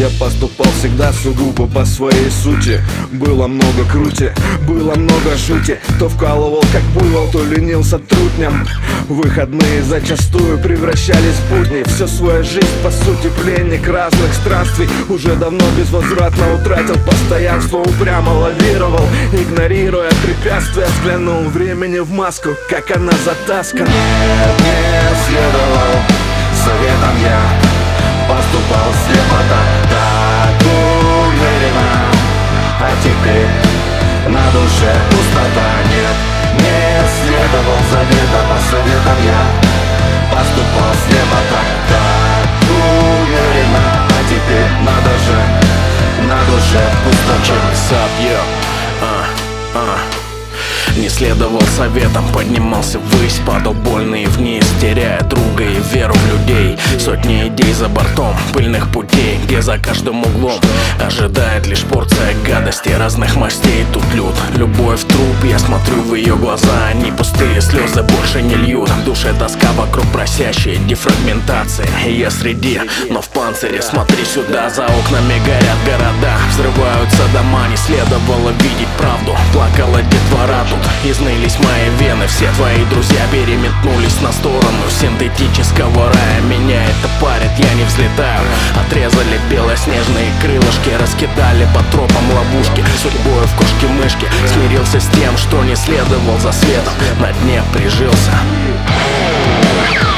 Я поступал всегда сугубо по своей сути. Было много крути, было много жути. То вкалывал как буйвол, то ленился трутням. Выходные зачастую превращались в будни. Всю свою жизнь по сути пленник разных странствий. Уже давно безвозвратно утратил постоянство. Упрямо лавировал, игнорируя препятствия. Взглянул времени в маску, как она затаскана. Не следовал советам я, поступал слепо так уверенно. А теперь на душе пустота. Нет, не следовал заветам, по советам я, поступал слепо так уверенно. А теперь на душе пустота. Не следовал советам, поднимался ввысь, падал больно и вниз, теряя друга и веру в людей. Сотни идей за бортом пыльных путей, где за каждым углом ожидает лишь порция гадости разных мастей. Тут лют, любовь труп, я смотрю в ее глаза, они пустые, слезы больше не льют. В душе тоска вокруг просящая дефрагментация, и я среди, но в панцире. Смотри сюда, за окнами горят города, взрываются дома, не следовало видеть правду. Плакала детвора тут, изнылись мои вены. Все твои друзья переметнулись на сторону синтетического рая. Меня это парит, я не взлетаю. Отрезали белоснежные крылышки, раскидали по тропам ловушки. Судьбой в кошки-мышки смирился с тем, что не следовал за светом, на дне прижился.